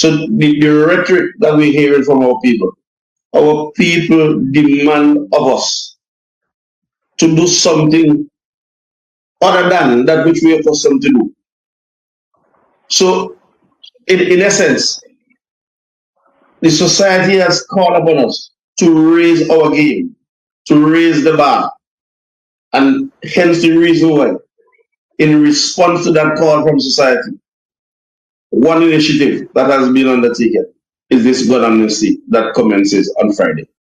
So the rhetoric that we're hearing from our people demand of us to do something other than that which we are accustomed to do. So, in essence, the society has called upon us to raise our game, to raise the bar, and hence the reason why, in response to that call from society, one initiative that has been undertaken is this gun amnesty that commences on Friday.